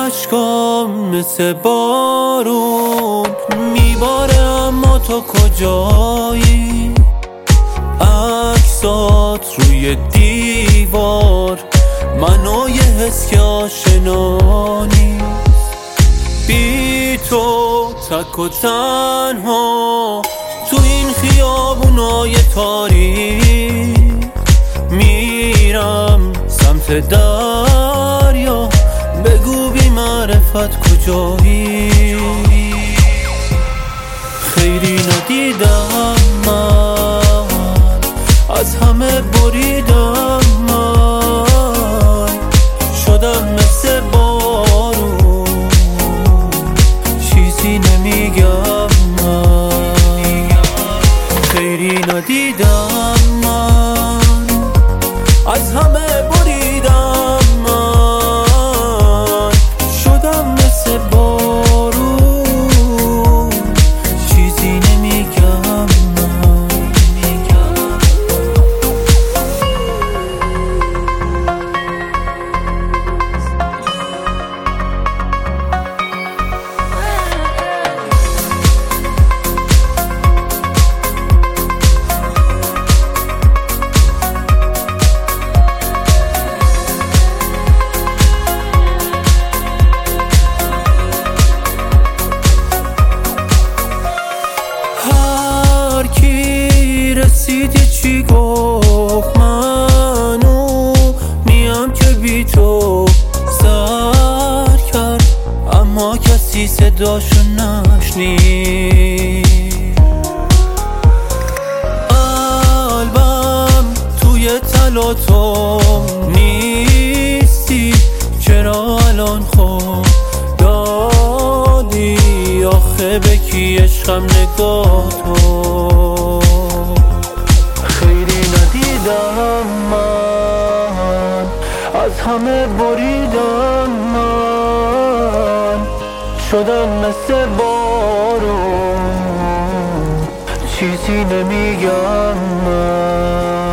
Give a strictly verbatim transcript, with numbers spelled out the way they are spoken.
اشکام مثل بارون میباره، اما تو کجایی؟ عکسات روی دیوار، منو یه حس که آشنا نیست. بی تو تک و تنها تو این خیابونای تاریک، میرم سمت دریا، بگو بی معرفت کجایی؟ خیری ندیدم من، از همه بریدم من، شدم مثل بارون، چیزی نمیگم من. خیری ندیدم من، از همه بریدم من، شدم مثل بارون، چیزی نمیگم من. رسیدی چی گفت منو میم که بی تو سر کرد، اما کسی صداشو نشنید. قلبم توی تلاطم نیستی، چرا الان خواب دادی؟ آخه به کی عشقم نگاه تو؟ خیری ندیدم من، از همه بریدم من، شدم مثل بارون، چیزی نمیگم من.